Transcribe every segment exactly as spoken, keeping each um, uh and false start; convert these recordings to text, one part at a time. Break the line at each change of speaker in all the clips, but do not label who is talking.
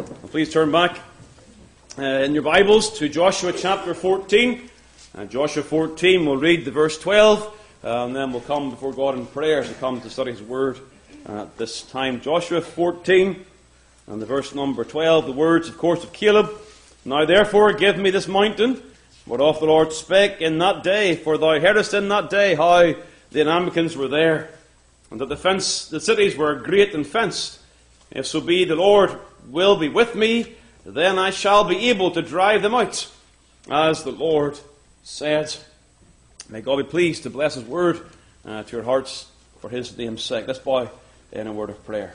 Please turn back uh, in your Bibles to Joshua chapter fourteen. Uh, Joshua fourteen, we'll read the verse twelve, uh, and then we'll come before God in prayer as we come to study His Word uh, at this time. Joshua fourteen, and the verse number twelve, the words, of course, of Caleb. Now therefore give me this mountain, whereof the Lord spake in that day, for thou heardest in that day how the Amalekites were there, and that the fence, the cities were great and fenced. If so be the Lord will be with me, then I shall be able to drive them out, as the Lord said. May God be pleased to bless His Word uh, to your hearts for His name's sake. Let's bow in a word of prayer.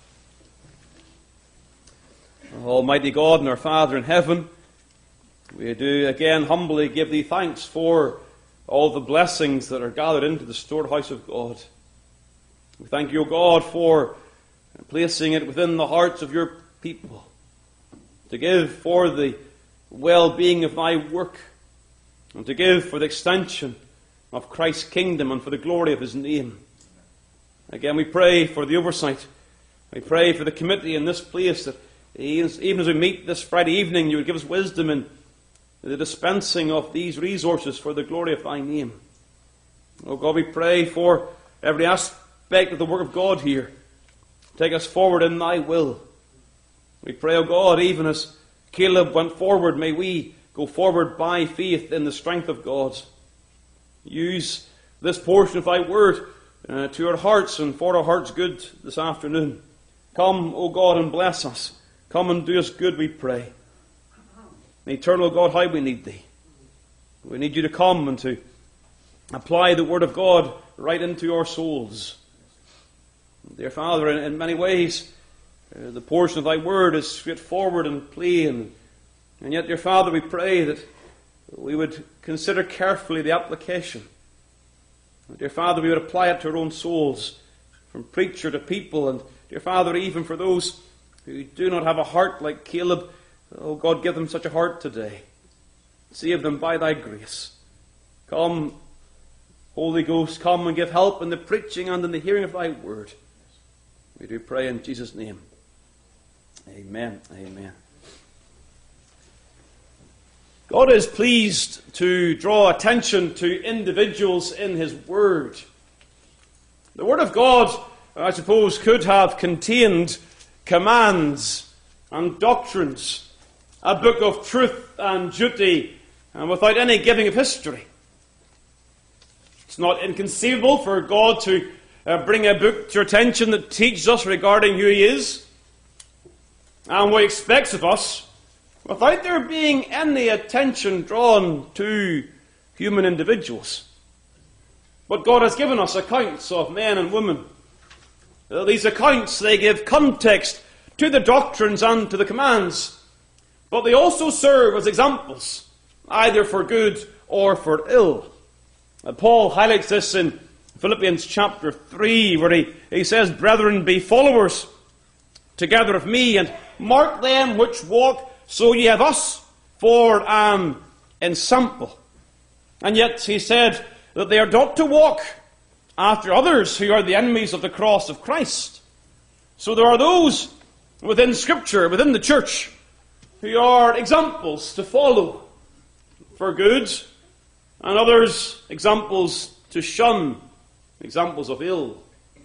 Almighty God and our Father in heaven, we do again humbly give Thee thanks for all the blessings that are gathered into the storehouse of God. We thank You, O God, for placing it within the hearts of Your people to give for the well-being of Thy work, and to give for the extension of Christ's kingdom and for the glory of His name. Again, we pray for the oversight. We pray for the committee in this place, that even as we meet this Friday evening, You would give us wisdom in the dispensing of these resources for the glory of Thy name. Oh God, we pray for every aspect of the work of God here. Take us forward in Thy will. We pray, O God, even as Caleb went forward, may we go forward by faith in the strength of God. Use this portion of Thy Word uh, to our hearts and for our hearts' good this afternoon. Come, O God, and bless us. Come and do us good, we pray. Eternal God, how we need Thee. We need You to come and to apply the Word of God right into our souls. Dear Father, in, in many ways, uh, the portion of Thy Word is straightforward and plain. And yet, dear Father, we pray that we would consider carefully the application. Dear Father, we would apply it to our own souls, from preacher to people. And dear Father, even for those who do not have a heart like Caleb, oh God, give them such a heart today. Save them by Thy grace. Come, Holy Ghost, come and give help in the preaching and in the hearing of Thy Word. We do pray in Jesus' name. Amen. Amen. God is pleased to draw attention to individuals in His Word. The Word of God, I suppose, could have contained commands and doctrines, a book of truth and duty, and without any giving of history. It's not inconceivable for God to uh, bring a book to our attention that teaches us regarding who He is and what He expects of us, without there being any attention drawn to human individuals. But God has given us accounts of men and women. Uh, these accounts, they give context to the doctrines and to the commands, but they also serve as examples, either for good or for ill. Uh, Paul highlights this in Philippians chapter three, where he, he says, Brethren, be followers together of me, and mark them which walk, so ye have us for an ensample. And yet he said that they are not to walk after others who are the enemies of the cross of Christ. So there are those within Scripture, within the church, who are examples to follow for good, and others examples to shun, examples of ill.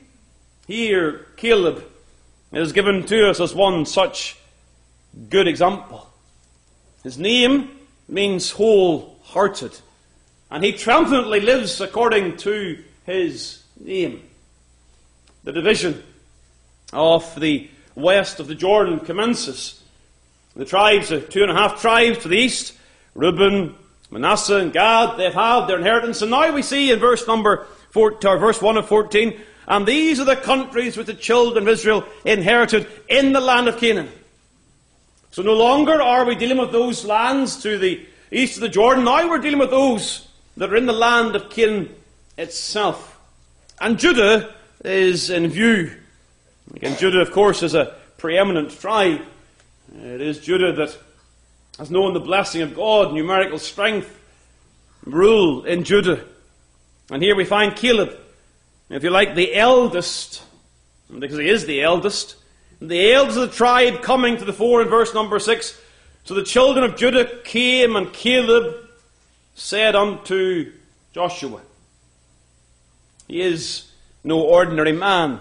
Here, Caleb is given to us as one such good example. His name means wholehearted, and he triumphantly lives according to his name. The division of the west of the Jordan commences. The tribes, the two and a half tribes to the east, Reuben, Manasseh, and Gad, they've had their inheritance. And now we see in verse number four, or verse one of fourteen, and these are the countries which the children of Israel inherited in the land of Canaan. So no longer are we dealing with those lands to the east of the Jordan. Now we're dealing with those that are in the land of Canaan itself. And Judah is in view. Again, Judah, of course, is a preeminent tribe. It is Judah that has known the blessing of God, numerical strength, rule in Judah. And here we find Caleb, if you like, the eldest, because he is the eldest, The elders of the tribe coming to the fore in verse number six. So the children of Judah came, and Caleb said unto Joshua. He is no ordinary man.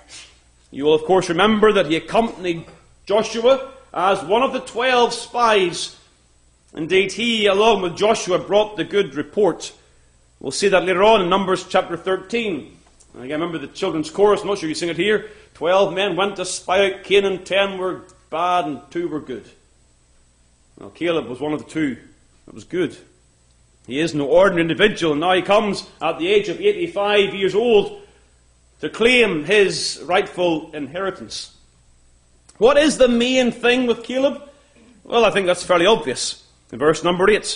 You will of course remember that he accompanied Joshua as one of the twelve spies. Indeed, he, along with Joshua, brought the good report. We'll see that later on in Numbers chapter thirteen. And again, remember the children's chorus, I'm not sure you sing it here. Twelve men went to spy out Canaan, ten were bad and two were good. Well, Caleb was one of the two that was good. He is no ordinary individual, and now he comes at the age of eighty-five years old to claim his rightful inheritance. What is the main thing with Caleb? Well, I think that's fairly obvious. In verse number eight,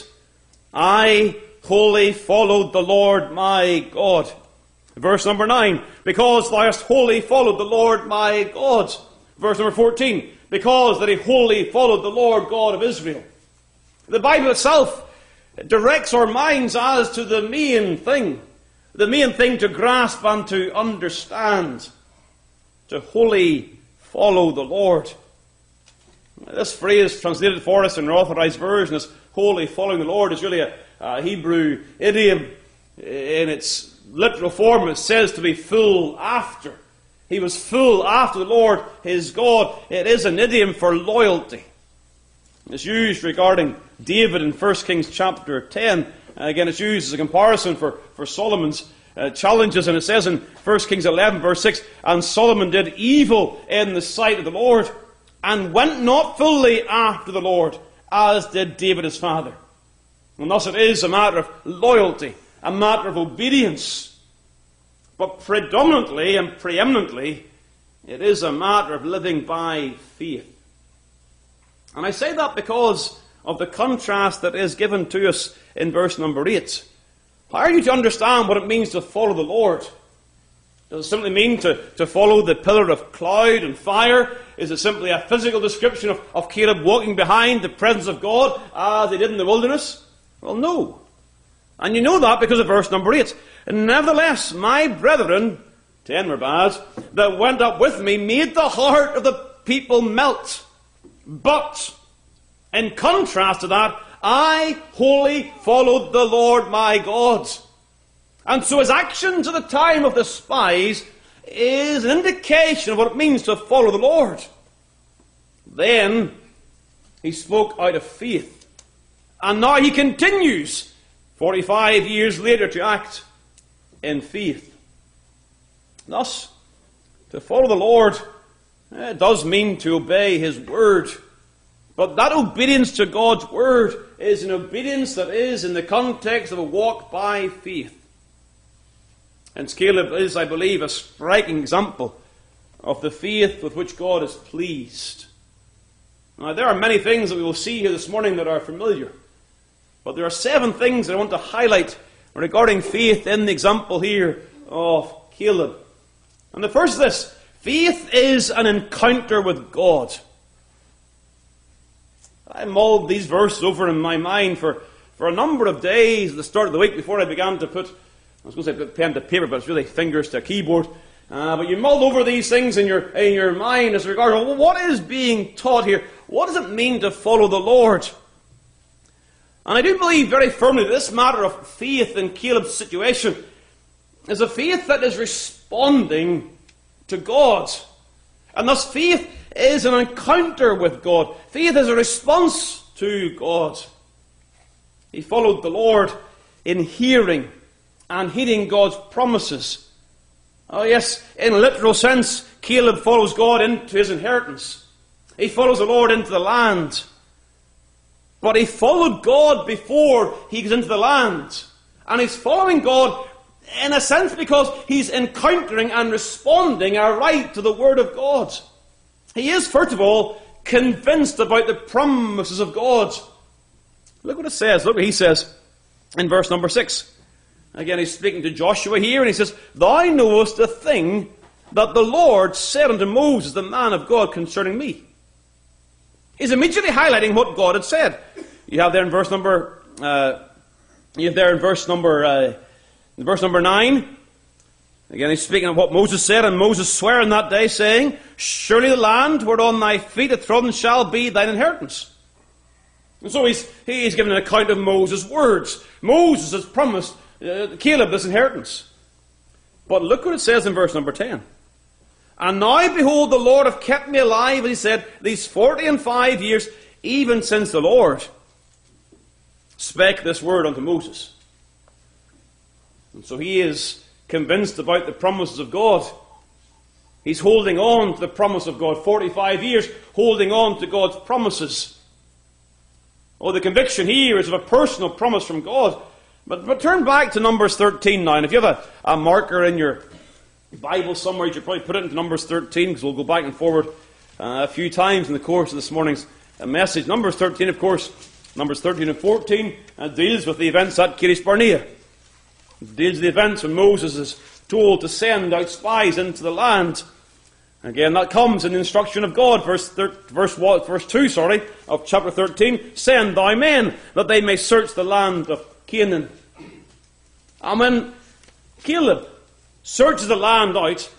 I wholly followed the Lord my God. Verse number nine, because thou hast wholly followed the Lord my God. Verse number fourteen, because that he wholly followed the Lord God of Israel. The Bible itself directs our minds as to the main thing. The main thing to grasp and to understand. To wholly follow the Lord. This phrase translated for us in our authorized version as wholly following the Lord is really a, a Hebrew idiom. In its literal form, it says to be full after. He was full after the Lord his God. It is an idiom for loyalty. It's used regarding David in First Kings chapter ten. Again, it's used as a comparison for, for Solomon's uh, challenges. And it says in First Kings eleven verse six, and Solomon did evil in the sight of the Lord, and went not fully after the Lord, as did David his father. And thus it is a matter of loyalty, a matter of obedience. But predominantly and preeminently, it is a matter of living by faith. And I say that because of the contrast that is given to us in verse number eight. How are you to understand what it means to follow the Lord? Does it simply mean to, to follow the pillar of cloud and fire? Is it simply a physical description of, of Caleb walking behind the presence of God as he did in the wilderness? Well, no. And you know that because of verse number eight. Nevertheless, my brethren, ten were bad, that went up with me, made the heart of the people melt. But, in contrast to that, I wholly followed the Lord my God. And so his actions at the time of the spies is an indication of what it means to follow the Lord. Then, he spoke out of faith. And now he continues, forty-five years later, to act in faith. Thus, to follow the Lord, it does mean to obey his word. But that obedience to God's word is an obedience that is in the context of a walk by faith. And Caleb is, I believe, a striking example of the faith with which God is pleased. Now, there are many things that we will see here this morning that are familiar. But there are seven things that I want to highlight regarding faith in the example here of Caleb. And the first is this: faith is an encounter with God. I mulled these verses over in my mind for, for a number of days at the start of the week before I began to put, I was going to say put pen to paper, but it's really fingers to a keyboard. Uh, but you mulled over these things in your, in your mind as regards, well, what is being taught here? What does it mean to follow the Lord? And I do believe very firmly that this matter of faith in Caleb's situation is a faith that is responding to God. And thus faith is an encounter with God. Faith is a response to God. He followed the Lord in hearing and heeding God's promises. Oh yes, in a literal sense, Caleb follows God into his inheritance. He follows the Lord into the land. But he followed God before he goes into the land. And he's following God in a sense because he's encountering and responding aright to the Word of God. He is, first of all, convinced about the promises of God. Look what it says. Look what he says in verse number six. Again, he's speaking to Joshua here, and he says, Thou knowest the thing that the Lord said unto Moses, the man of God, concerning me. He's immediately highlighting what God had said. You have there in verse number, uh, you have there in verse number, uh, in verse number nine, Again, he's speaking of what Moses said, and Moses sware in that day, saying, surely the land whereon thy feet hath trodden shall be thine inheritance. And so he's, he's given an account of Moses' words. Moses has promised uh, Caleb this inheritance. But look what it says in verse number ten. And now, behold, the Lord hath kept me alive, he said, these forty and five years, even since the Lord spake this word unto Moses. And so he is convinced about the promises of God. He's holding on to the promise of God. forty-five years, holding on to God's promises. Oh, the conviction here is of a personal promise from God. But, but turn back to Numbers thirteen now. And if you have a, a marker in your Bible somewhere, you should probably put it into Numbers thirteen, because we'll go back and forward uh, a few times in the course of this morning's uh, message. Numbers thirteen, of course, Numbers thirteen and fourteen, uh, deals with the events at Kadesh Barnea. It deals with the events when Moses is told to send out spies into the land. Again, that comes in the instruction of God, verse thir- verse what, verse two, sorry, of chapter thirteen. Send thy men, that they may search the land of Canaan. And when Caleb searches the land out,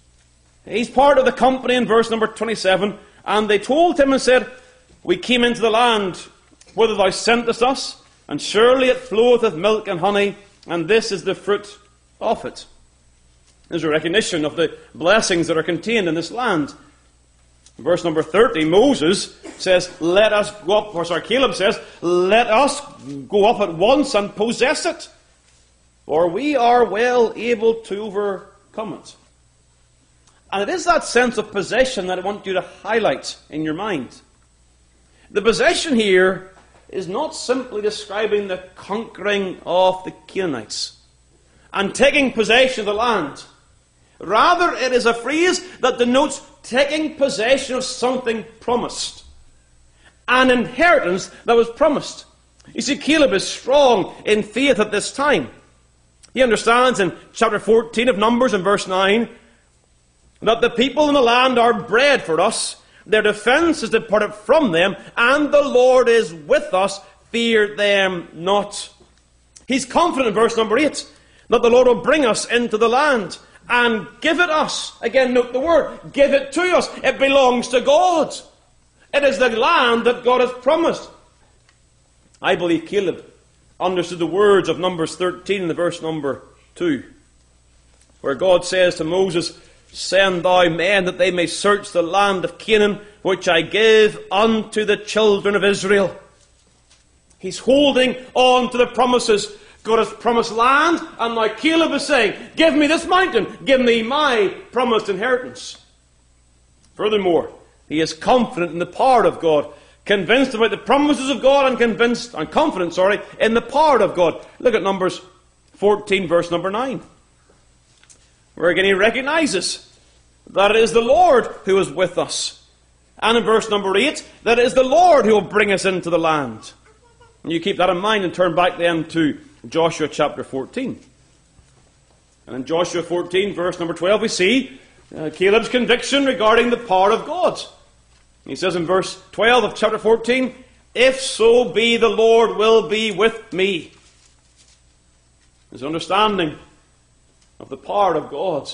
he's part of the company in verse number twenty-seven. And they told him and said, we came into the land whither thou sentest us, and surely it floweth with milk and honey, and this is the fruit of it. There's a recognition of the blessings that are contained in this land. Verse number thirty, Moses says, let us go up, or sorry, Caleb says, let us go up at once and possess it, for we are well able to overcome it. And it is that sense of possession that I want you to highlight in your mind. The possession here is not simply describing the conquering of the Canaanites and taking possession of the land. Rather, it is a phrase that denotes taking possession of something promised. An inheritance that was promised. You see, Caleb is strong in faith at this time. He understands in chapter fourteen of Numbers and verse nine that the people in the land are bread for us, their defense is departed from them, and the Lord is with us, fear them not. He's confident in verse number eight that the Lord will bring us into the land and give it us. Again, note the word, give it to us. It belongs to God. It is the land that God has promised. I believe Caleb understood the words of Numbers thirteen in the verse number two, where God says to Moses, send thou men that they may search the land of Canaan, which I give unto the children of Israel. He's holding on to the promises. God has promised land, and now Caleb is saying, give me this mountain, give me my promised inheritance. Furthermore, he is confident in the power of God, convinced about the promises of God, and convinced, and confident, sorry, in the power of God. Look at Numbers fourteen, verse number nine. Where again he recognizes that it is the Lord who is with us. And in verse number eight, that it is the Lord who will bring us into the land. And you keep that in mind and turn back then to Joshua chapter fourteen. And in Joshua fourteen, verse number twelve, we see uh, Caleb's conviction regarding the power of God. He says in verse twelve of chapter fourteen, if so be the Lord will be with me. His understanding of the power of God.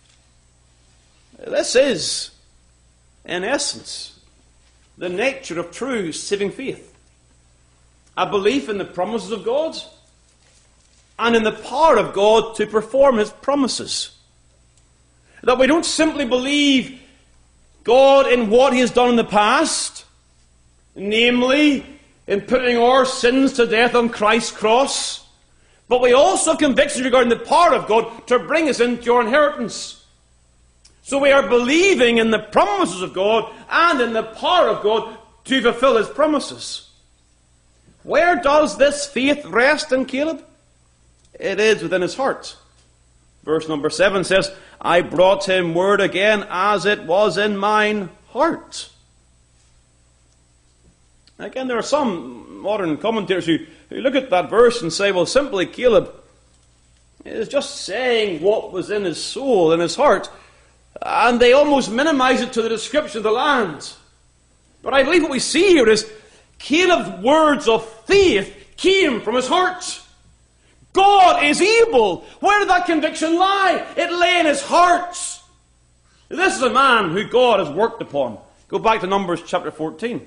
This is, in essence, the nature of true saving faith. A belief in the promises of God and in the power of God to perform His promises. That we don't simply believe God in what He has done in the past, namely in putting our sins to death on Christ's cross, but we also have conviction regarding the power of God to bring us into our inheritance. So we are believing in the promises of God and in the power of God to fulfill His promises. Where does this faith rest in Caleb? It is within his heart. Verse number seven says, I brought him word again as it was in mine heart. Again, there are some modern commentators who, who look at that verse and say, well, simply Caleb is just saying what was in his soul, in his heart, and they almost minimize it to the description of the land. But I believe what we see here is Caleb's words of faith came from his heart. God is able. Where did that conviction lie? It lay in his heart. This is a man who God has worked upon. Go back to Numbers chapter fourteen.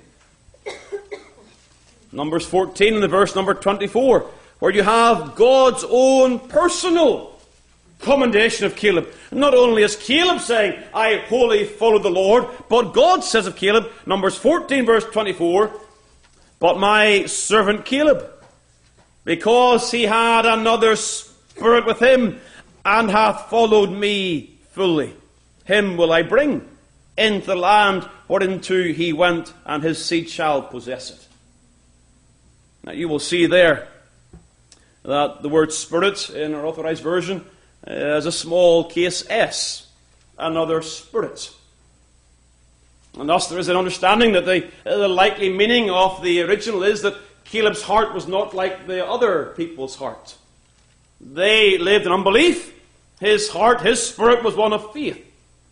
Numbers fourteen and the verse number twenty-four, where you have God's own personal commendation of Caleb. Not only is Caleb saying, I wholly follow the Lord, but God says of Caleb, Numbers fourteen verse twenty-four, but my servant Caleb, because he had another spirit with him, and hath followed me fully, him will I bring into the land whereinto he went, and his seed shall possess it. Now you will see there that the word spirit in our authorized version is a small case s, another spirit. And thus there is an understanding that the, the likely meaning of the original is that Caleb's heart was not like the other people's heart. They lived in unbelief. His heart, his spirit was one of faith.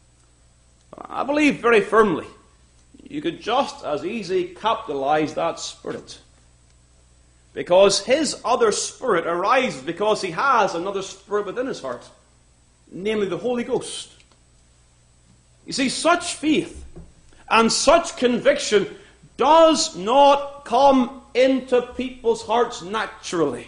I believe very firmly you could just as easily capitalize that spirit. Because his other spirit arises because he has another spirit within his heart, namely the Holy Ghost. You see, such faith and such conviction does not come into people's hearts naturally.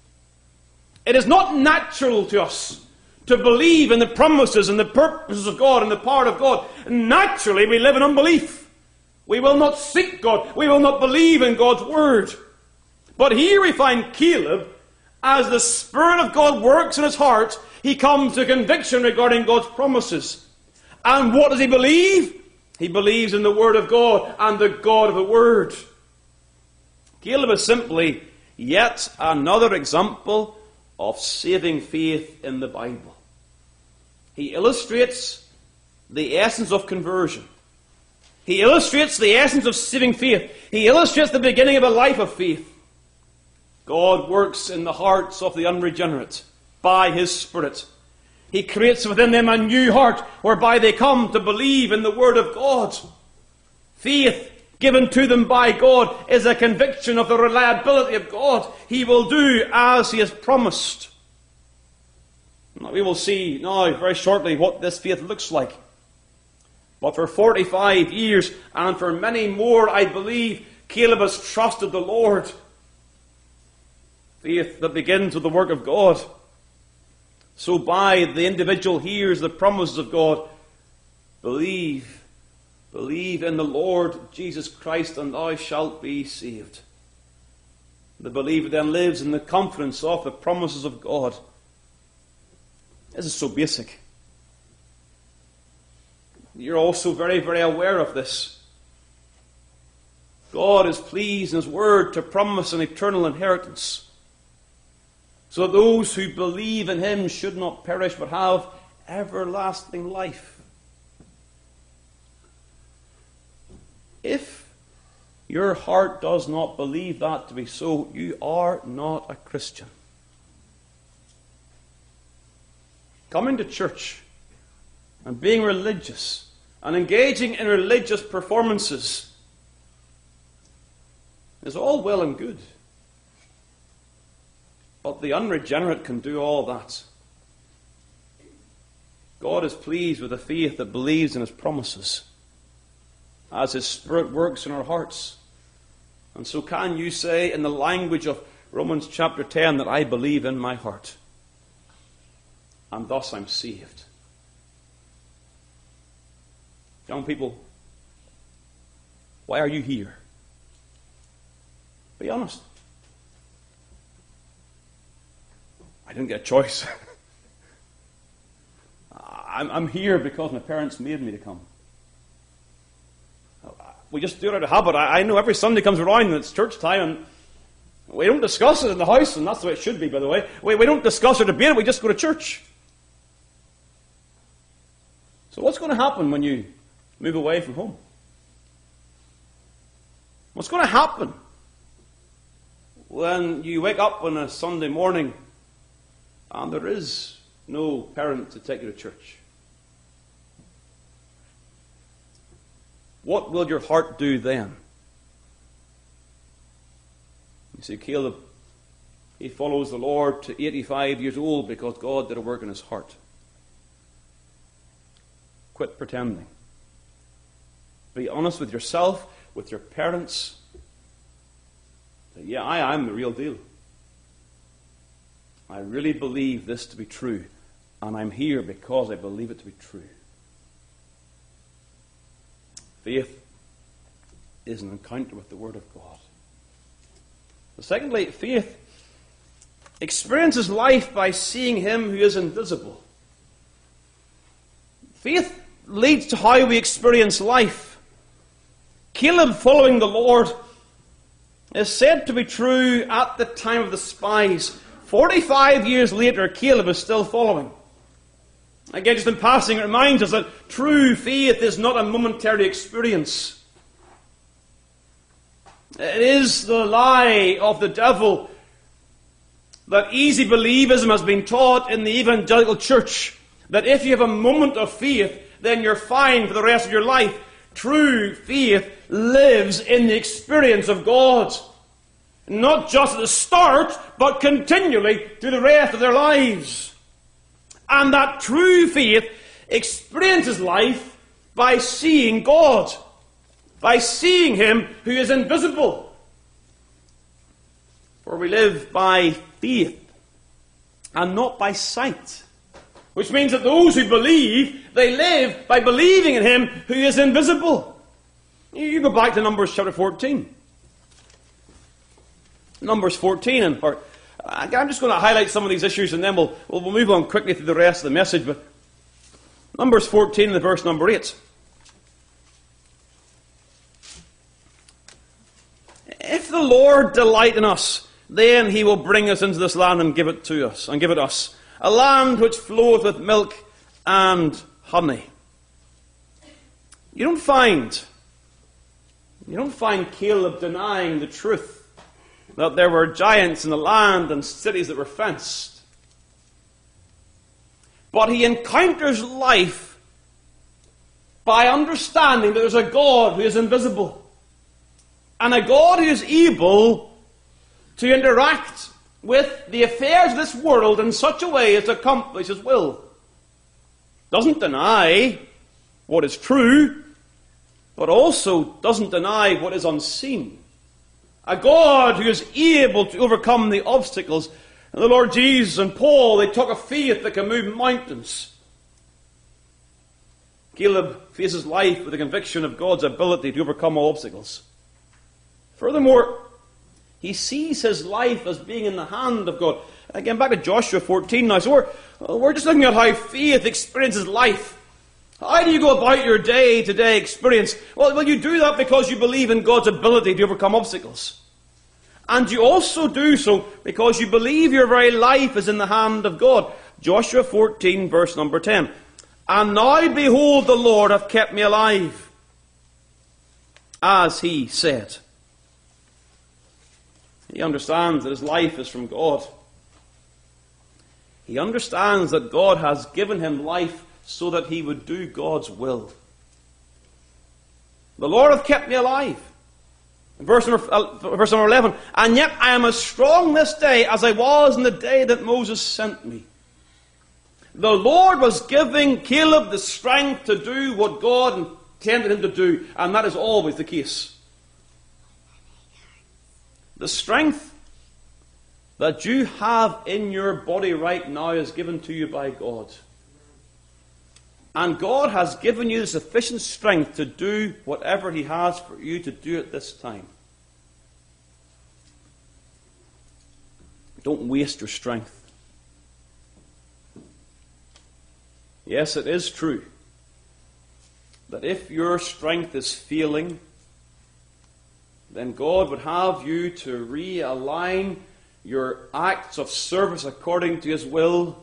It is not natural to us to believe in the promises and the purposes of God and the power of God. Naturally, we live in unbelief. We will not seek God. We will not believe in God's word. But here we find Caleb, as the Spirit of God works in his heart, he comes to conviction regarding God's promises. And what does he believe? He believes in the Word of God and the God of the Word. Caleb is simply yet another example of saving faith in the Bible. He illustrates the essence of conversion. He illustrates the essence of saving faith. He illustrates the beginning of a life of faith. God works in the hearts of the unregenerate by His Spirit. He creates within them a new heart whereby they come to believe in the Word of God. Faith given to them by God is a conviction of the reliability of God. He will do as He has promised. Now, we will see now very shortly what this faith looks like. But for forty-five years and for many more, I believe, Caleb has trusted the Lord. Faith that begins with the work of God. So by the individual hears the promises of God, believe, believe in the Lord Jesus Christ and thou shalt be saved. The believer then lives in the confidence of the promises of God. This is so basic. You're also very, very aware of this. God is pleased in His Word to promise an eternal inheritance, so that those who believe in Him should not perish but have everlasting life. If your heart does not believe that to be so, you are not a Christian. Coming to church and being religious and engaging in religious performances is all well and good. But the unregenerate can do all that. God is pleased with a faith that believes in His promises, as His Spirit works in our hearts. And so can you say in the language of Romans chapter ten that I believe in my heart, and thus I'm saved? Young people, why are you here? Be honest. I didn't get a choice. I'm, I'm here because my parents made me to come. We just do it out of habit. I, I know every Sunday comes around and it's church time, and we don't discuss it in the house, and that's the way it should be, by the way. We, we don't discuss or debate it, we just go to church. So what's going to happen when you move away from home? What's going to happen when you wake up on a Sunday morning and there is no parent to take you to church? What will your heart do then? You see, Caleb he follows the Lord to eighty-five years old because God did a work in his heart. Quit pretending. Be honest with yourself, with your parents. Say, yeah, I am the real deal. I really believe this to be true, and I'm here because I believe it to be true. Faith is an encounter with the Word of God. Secondly, faith experiences life by seeing him who is invisible. Faith leads to how we experience life. Caleb following the Lord is said to be true at the time of the spies. Forty-five years later, Caleb is still following. Again, just in passing, it reminds us that true faith is not a momentary experience. It is the lie of the devil that easy believism has been taught in the evangelical church, that if you have a moment of faith, then you're fine for the rest of your life. True faith lives in the experience of God. Not just at the start, but continually through the rest of their lives. And that true faith experiences life by seeing God, by seeing him who is invisible. For we live by faith and not by sight. Which means that those who believe, they live by believing in him who is invisible. You go back to Numbers chapter fourteen. Numbers fourteen, and or, I'm just going to highlight some of these issues and then we'll, we'll move on quickly through the rest of the message. But Numbers fourteen and the verse number eight. If the Lord delight in us, then he will bring us into this land and give it to us, and give it us. A land which floweth with milk and honey. You don't find, you don't find Caleb denying the truth that there were giants in the land and cities that were fenced. But he encounters life by understanding that there's a God who is invisible. And a God who is able to interact with the affairs of this world in such a way as to accomplish his will. Doesn't deny what is true, but also doesn't deny what is unseen. A God who is able to overcome the obstacles. And the Lord Jesus and Paul, they talk of faith that can move mountains. Caleb faces life with the conviction of God's ability to overcome all obstacles. Furthermore, he sees his life as being in the hand of God. Again, back to Joshua fourteen now. So we're, we're just looking at how faith experiences life. How do you go about your day-to-day experience? Well, well, you do that because you believe in God's ability to overcome obstacles. And you also do so because you believe your very life is in the hand of God. Joshua fourteen, verse number ten. And now behold, the Lord hath kept me alive, as he said. He understands that his life is from God. He understands that God has given him life so that he would do God's will. The Lord hath kept me alive. Verse number, uh, verse number eleven. And yet I am as strong this day as I was in the day that Moses sent me. The Lord was giving Caleb the strength to do what God intended him to do. And that is always the case. The strength that you have in your body right now is given to you by God. And God has given you the sufficient strength to do whatever he has for you to do at this time. Don't waste your strength. Yes, it is true that if your strength is failing, then God would have you to realign your acts of service according to his will.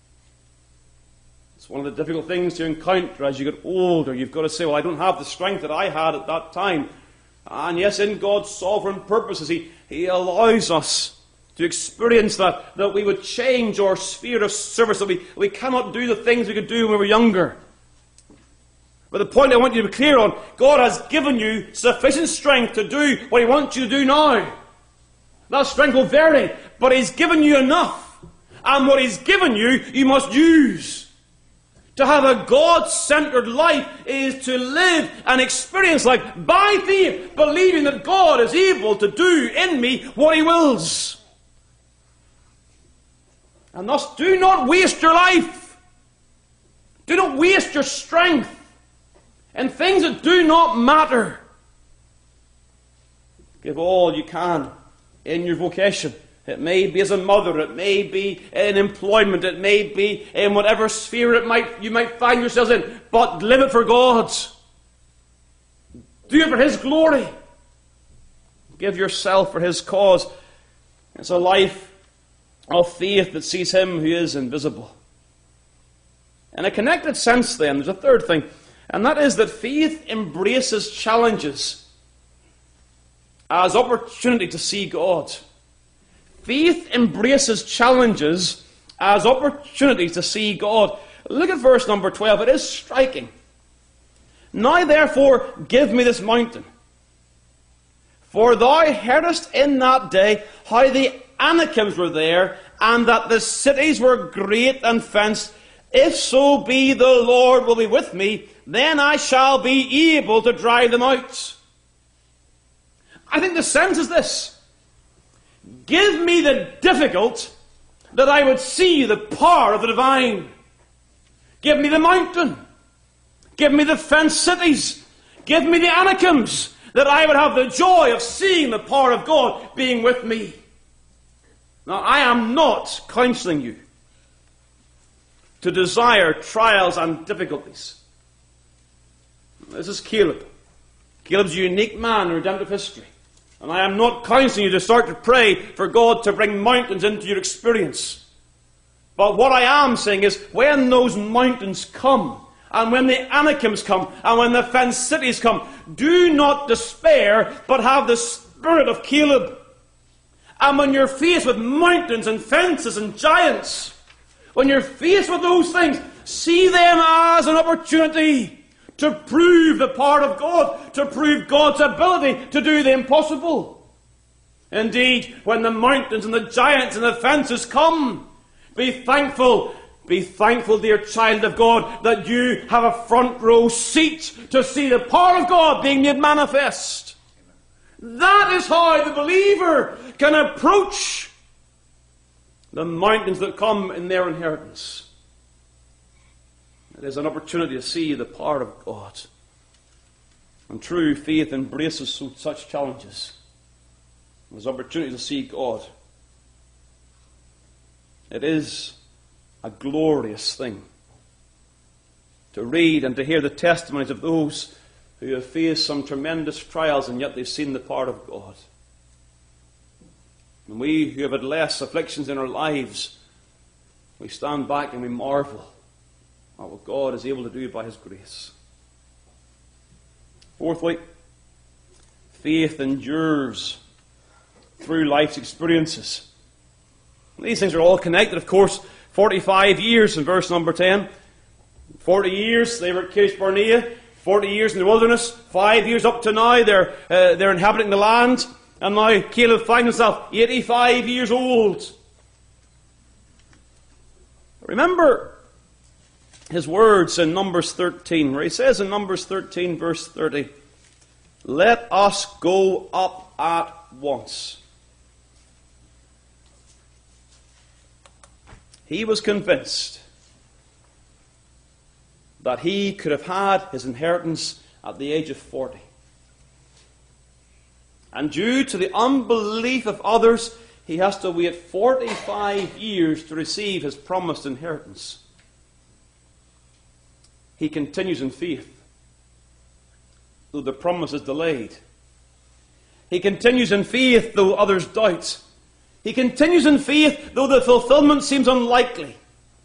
It's one of the difficult things to encounter as you get older. You've got to say, well, I don't have the strength that I had at that time. And yes, in God's sovereign purposes, he, he allows us to experience that, that we would change our sphere of service, that we, we cannot do the things we could do when we were younger. But the point I want you to be clear on, God has given you sufficient strength to do what he wants you to do now. That strength will vary, but He's given you enough. And what He's given you, you must use. To have a God-centered life is to live and experience life by faith, believing that God is able to do in me what He wills. And thus, do not waste your life. Do not waste your strength in things that do not matter. Give all you can in your vocation. It may be as a mother, it may be in employment, it may be in whatever sphere it might you might find yourselves in, but live it for God. Do it for His glory. Give yourself for His cause. It's a life of faith that sees Him who is invisible. In a connected sense then, there's a third thing, and that is that faith embraces challenges as opportunity to see God. Faith embraces challenges as opportunities to see God. Look at verse number twelve. It is striking. Now therefore give me this mountain. For thou heardest in that day how the Anakims were there, and that the cities were great and fenced. If so be the Lord will be with me, then I shall be able to drive them out. I think the sense is this. Give me the difficult, that I would see the power of the divine. Give me the mountain. Give me the fenced cities. Give me the Anakims, that I would have the joy of seeing the power of God being with me. Now, I am not counseling you to desire trials and difficulties. This is Caleb. Caleb's a unique man in redemptive history. And I am not counseling you to start to pray for God to bring mountains into your experience. But what I am saying is, when those mountains come, and when the Anakims come, and when the fenced cities come, do not despair, but have the spirit of Caleb. And when you're faced with mountains and fences and giants, when you're faced with those things, see them as an opportunity to prove the power of God, to prove God's ability to do the impossible. Indeed, when the mountains and the giants and the fences come, be thankful, be thankful, dear child of God, that you have a front row seat to see the power of God being made manifest. That is how the believer can approach the mountains that come in their inheritance. It is an opportunity to see the power of God. And true faith embraces such challenges. There's opportunity to see God. It is a glorious thing to read and to hear the testimonies of those who have faced some tremendous trials and yet they've seen the power of God. And we who have had less afflictions in our lives, we stand back and we marvel at what God is able to do by His grace. Fourthly, faith endures through life's experiences. These things are all connected, of course. forty-five years in verse number ten. forty years they were at Kadesh Barnea. forty years in the wilderness. Five years up to now they're, uh, they're inhabiting the land. And now Caleb finds himself eighty-five years old. Remember his words in Numbers thirteen, where he says in Numbers thirteen, verse thirty, let us go up at once. He was convinced that he could have had his inheritance at the age of forty. And due to the unbelief of others, he has to wait forty-five years to receive his promised inheritance. He continues in faith, though the promise is delayed. He continues in faith, though others doubt. He continues in faith, though the fulfillment seems unlikely.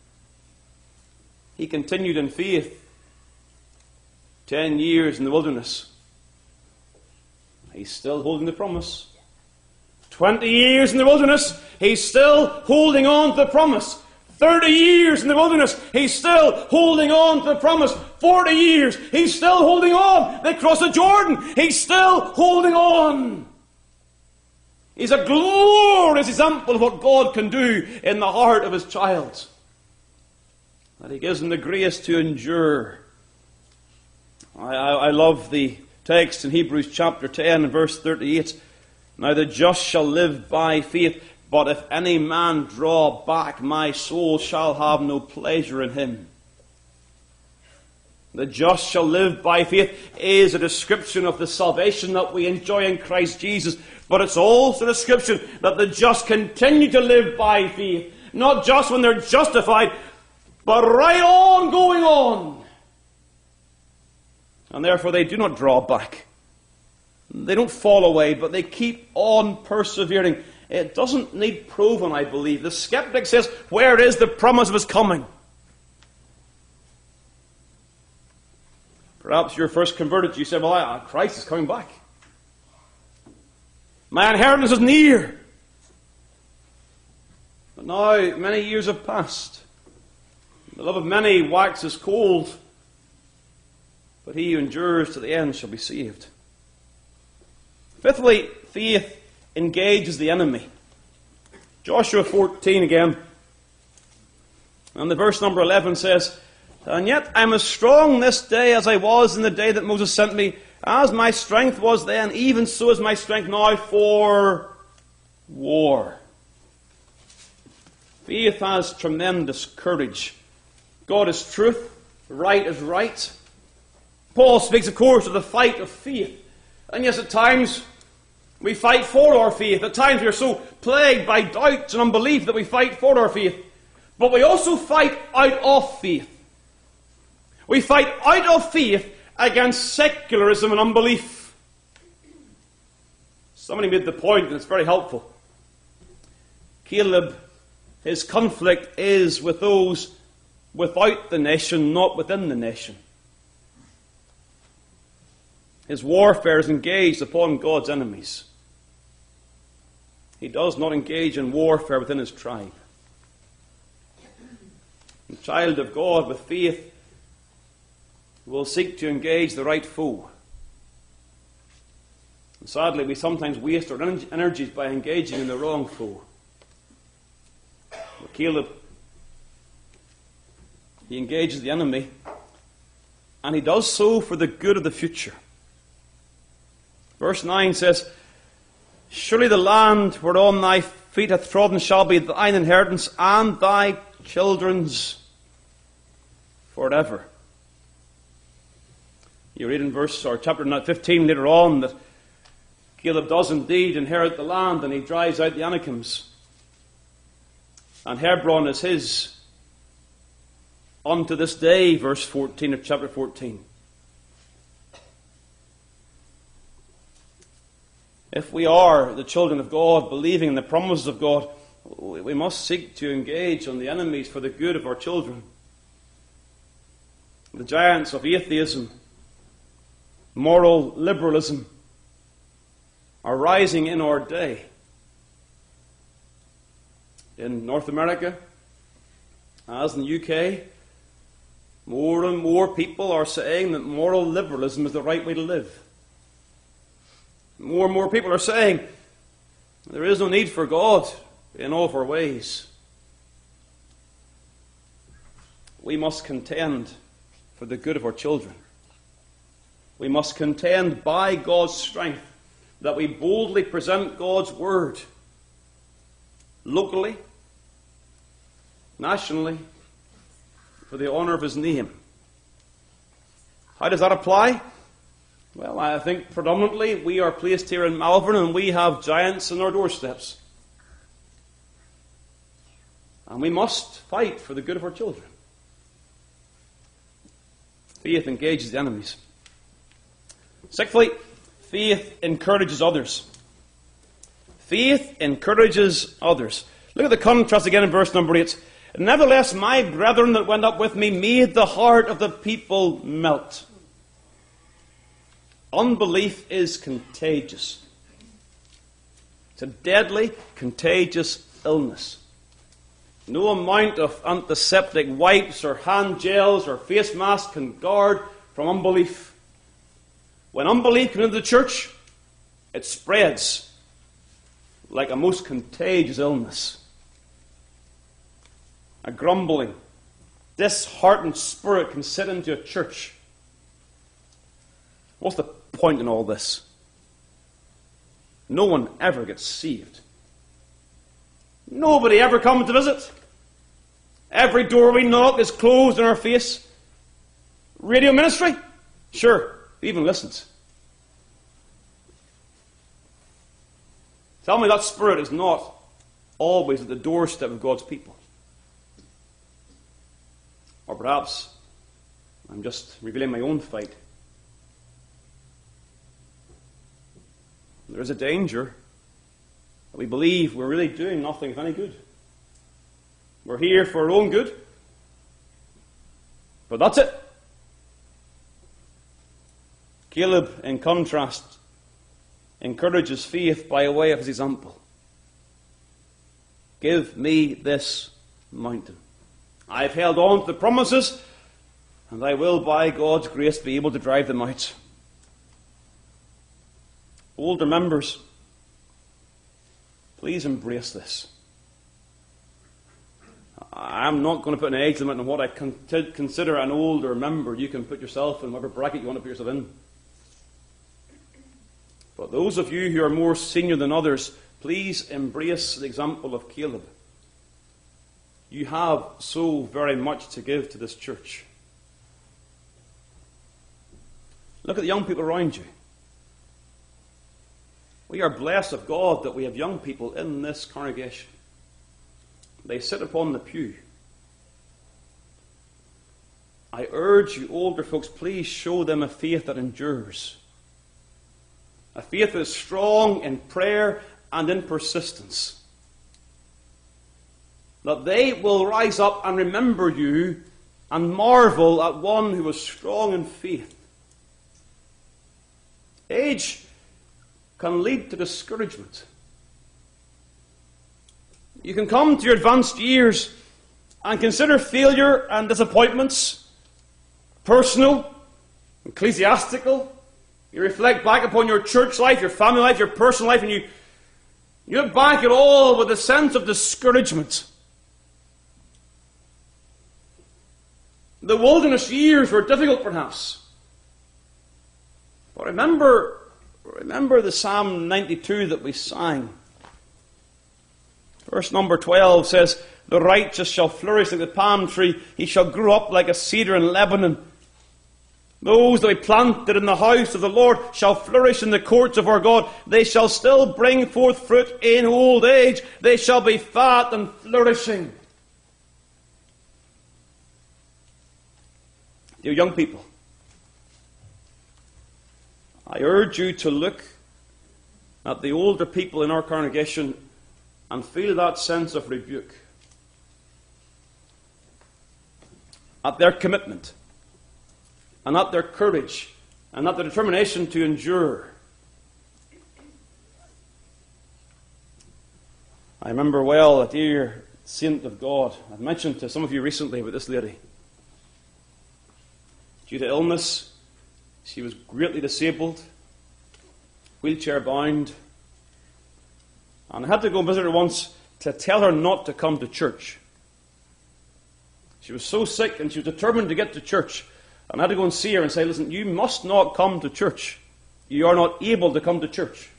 He continued in faith ten years in the wilderness. He's still holding the promise. Twenty years in the wilderness, he's still holding on to the promise. Thirty years in the wilderness, he's still holding on to the promise. Forty years, he's still holding on. They cross the Jordan, he's still holding on. He's a glorious example of what God can do in the heart of his child. That he gives them the grace to endure. I, I, I love the text in Hebrews chapter ten and verse thirty-eight. Now the just shall live by faith, but if any man draw back, my soul shall have no pleasure in him. The just shall live by faith is a description of the salvation that we enjoy in Christ Jesus. But it's also a description that the just continue to live by faith. Not just when they're justified, but right on going on. And therefore they do not draw back. They don't fall away, but they keep on persevering. It doesn't need proving, I believe. The skeptic says, where is the promise of his coming? Perhaps you're first converted, you say, well, I, Christ is coming back. My inheritance is near. But now many years have passed. The love of many waxes cold. But he who endures to the end shall be saved. Fifthly, faith engages the enemy. Joshua fourteen again. And the verse number eleven says, and yet I am as strong this day as I was in the day that Moses sent me. As my strength was then, even so is my strength now for war. Faith has tremendous courage. God is truth. Right is right. Paul speaks, of course, of the fight of faith. And yes, at times we fight for our faith. At times we are so plagued by doubts and unbelief that we fight for our faith. But we also fight out of faith. We fight out of faith against secularism and unbelief. Somebody made the point, and it's very helpful. Caleb, his conflict is with those without the nation, not within the nation. His warfare is engaged upon God's enemies. He does not engage in warfare within his tribe. The child of God with faith will seek to engage the right foe. And sadly, we sometimes waste our energies by engaging in the wrong foe. But Caleb, he engages the enemy, and he does so for the good of the future. Verse nine says, surely the land whereon thy feet hath trodden shall be thine inheritance, and thy children's forever. You read in verse or chapter fifteen later on that Caleb does indeed inherit the land, and he drives out the Anakims. And Hebron is his unto this day, verse fourteen of chapter fourteen. If we are the children of God, believing in the promises of God, we must seek to engage on the enemies for the good of our children. The giants of atheism, moral liberalism, are rising in our day. In North America, as in the U K, more and more people are saying that moral liberalism is the right way to live. More and more people are saying there is no need for God in all of our ways. We must contend for the good of our children. We must contend by God's strength that we boldly present God's word locally, nationally, for the honor of his name. How does that apply? Well, I think predominantly we are placed here in Malvern, and we have giants on our doorsteps. And we must fight for the good of our children. Faith engages the enemies. Sixthly, faith encourages others. Faith encourages others. Look at the contrast again in verse number eight. Nevertheless, my brethren that went up with me made the heart of the people melt. Unbelief is contagious. It's a deadly, contagious illness. No amount of antiseptic wipes or hand gels or face masks can guard from unbelief. When unbelief comes into the church, it spreads like a most contagious illness. A grumbling, disheartened spirit can sit into a church. What's the point in all this? No one ever gets saved. Nobody ever comes to visit. Every door we knock is closed in our face. Radio ministry? Sure, we even listens. Tell me that spirit is not always at the doorstep of God's people. Or perhaps I'm just revealing my own fight. There is a danger that we believe we're really doing nothing of any good. We're here for our own good. But that's it. Caleb, in contrast, encourages faith by way of his example. Give me this mountain. I've held on to the promises, and I will, by God's grace, be able to drive them out. Older members, please embrace this. I'm not going to put an age limit on what I con- consider an older member. You can put yourself in whatever bracket you want to put yourself in. But those of you who are more senior than others, please embrace the example of Caleb. You have so very much to give to this church. Look at the young people around you. We are blessed of God that we have young people in this congregation. They sit upon the pew. I urge you, older folks, please show them a faith that endures. A faith that is strong in prayer and in persistence. That they will rise up and remember you and marvel at one who was strong in faith. Age can lead to discouragement. You can come to your advanced years and consider failure and disappointments personal, ecclesiastical. You reflect back upon your church life, your family life, your personal life, and you, you look back at all with a sense of discouragement. The wilderness years were difficult, perhaps. But remember, remember the Psalm ninety-two that we sang. Verse number twelve says, the righteous shall flourish like the palm tree. He shall grow up like a cedar in Lebanon. Those that we planted in the house of the Lord shall flourish in the courts of our God. They shall still bring forth fruit in old age. They shall be fat and flourishing. Dear young people, I urge you to look at the older people in our congregation and feel that sense of rebuke. At their commitment, and at their courage, and at their determination to endure. I remember well a dear saint of God. I've mentioned to some of you recently about this lady. Due to illness, she was greatly disabled, wheelchair bound, and I had to go and visit her once to tell her not to come to church. She was so sick and she was determined to get to church. And I had to go and see her and say, listen, you must not come to church. You are not able to come to church.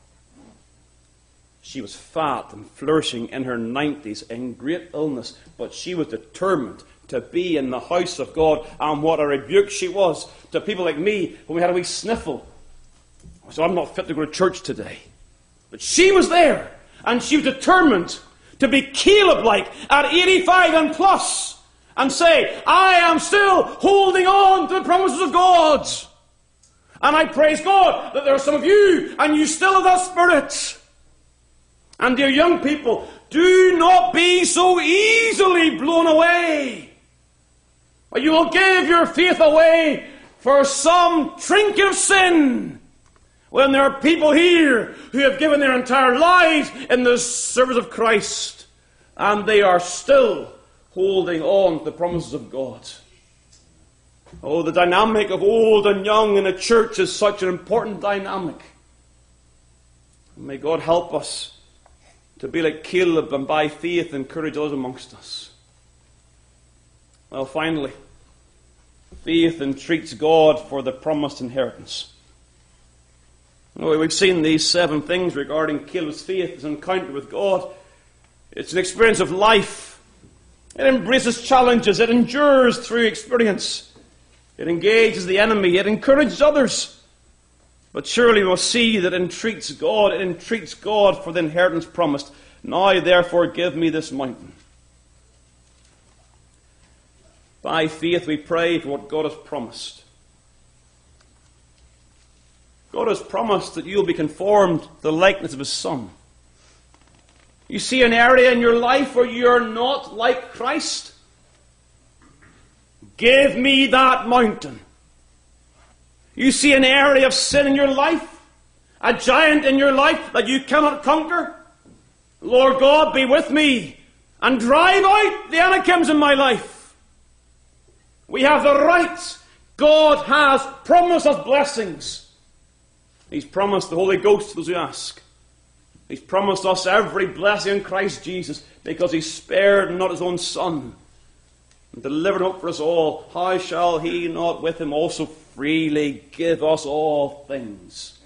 She was fat and flourishing in her nineties in great illness, but she was determined to be in the house of God. And what a rebuke she was to people like me when we had a wee sniffle. So I'm not fit to go to church today. But she was there, and she was determined to be Caleb-like at eighty-five and plus, and say, I am still holding on to the promises of God. And I praise God that there are some of you, and you still have that spirit. And dear young people, do not be so easily blown away. Or you will give your faith away for some trinket of sin, when there are people here who have given their entire lives in the service of Christ, and they are still holding on to the promises of God. Oh, the dynamic of old and young in a church is such an important dynamic. May God help us to be like Caleb and by faith encourage others amongst us? Well, finally, faith entreats God for the promised inheritance. Well, we've seen these seven things regarding Caleb's faith, his encounter with God. It's an experience of life. It embraces challenges. It endures through experience. It engages the enemy. It encourages others. But surely we must see that it entreats God. It entreats God for the inheritance promised. Now, therefore, give me this mountain. By faith we pray for what God has promised. God has promised that you'll be conformed to the likeness of His Son. You see an area in your life where you're not like Christ? Give me that mountain. You see an area of sin in your life? A giant in your life that you cannot conquer? Lord God, be with me and drive out the Anakims in my life. We have the right. God has promised us blessings. He's promised the Holy Ghost to those who ask. He's promised us every blessing in Christ Jesus because He spared not His own Son and delivered Him up for us all. How shall He not with Him also freely give us all things?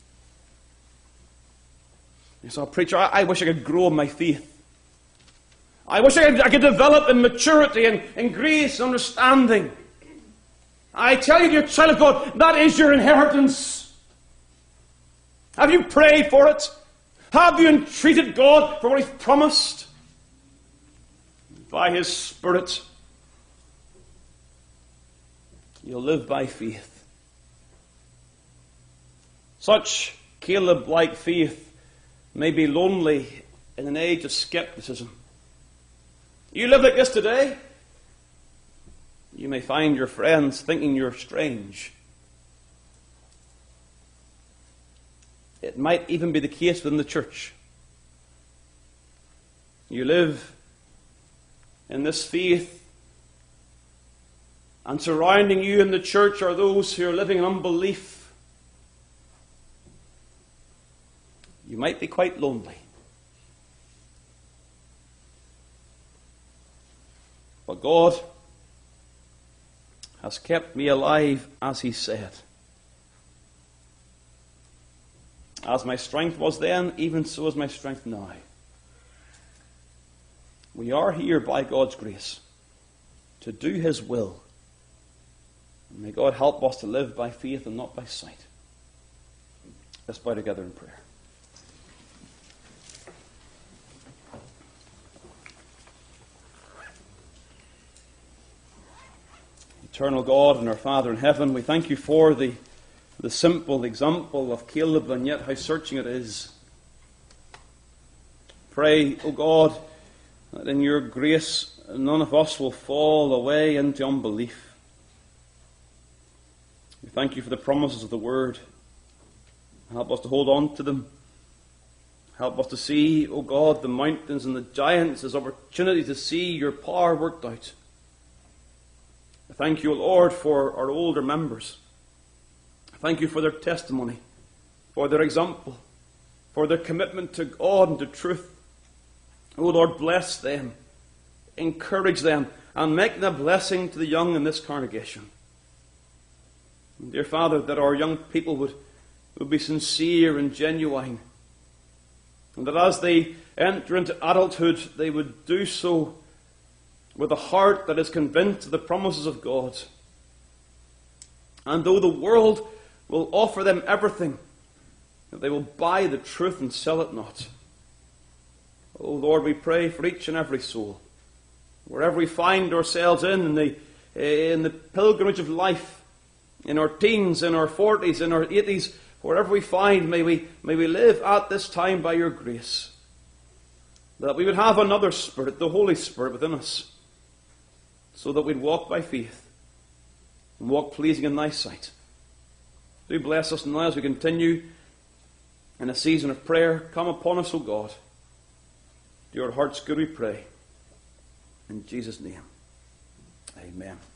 So, preacher, I, I wish I could grow in my faith. I wish I could, I could develop in maturity and in grace and understanding. I tell you, dear child of God, that is your inheritance. Have you prayed for it? Have you entreated God for what He's promised? By His Spirit, you'll live by faith. Such Caleb-like faith may be lonely in an age of skepticism. You live like this today, you may find your friends thinking you're strange. It might even be the case within the church. You live in this faith, and surrounding you in the church are those who are living in unbelief. You might be quite lonely. But God has kept me alive, as He said. As my strength was then, even so is my strength now. We are here by God's grace to do His will. And may God help us to live by faith and not by sight. Let's bow together in prayer. Eternal God and our Father in heaven, we thank You for the The simple example of Caleb, and yet how searching it is. Pray, O God, that in Your grace none of us will fall away into unbelief. We thank You for the promises of the Word. Help us to hold on to them. Help us to see, O God, the mountains and the giants as opportunity to see Your power worked out. I thank You, O Lord, for our older members. Thank You for their testimony, for their example, for their commitment to God and to truth. Oh Lord, bless them, encourage them, and make them a blessing to the young in this congregation. And dear Father, that our young people would, would be sincere and genuine, and that as they enter into adulthood, they would do so with a heart that is convinced of the promises of God. And though the world will offer them everything, that they will buy the truth and sell it not. Oh Lord, we pray for each and every soul, wherever we find ourselves in, in the, in the pilgrimage of life, in our teens, in our forties, in our eighties, wherever we find, may we, may we live at this time by Your grace, that we would have another Spirit, the Holy Spirit within us, so that we'd walk by faith and walk pleasing in Thy sight. Do bless us now as we continue in a season of prayer. Come upon us, O God. Do our hearts good, we pray. In Jesus' name, amen.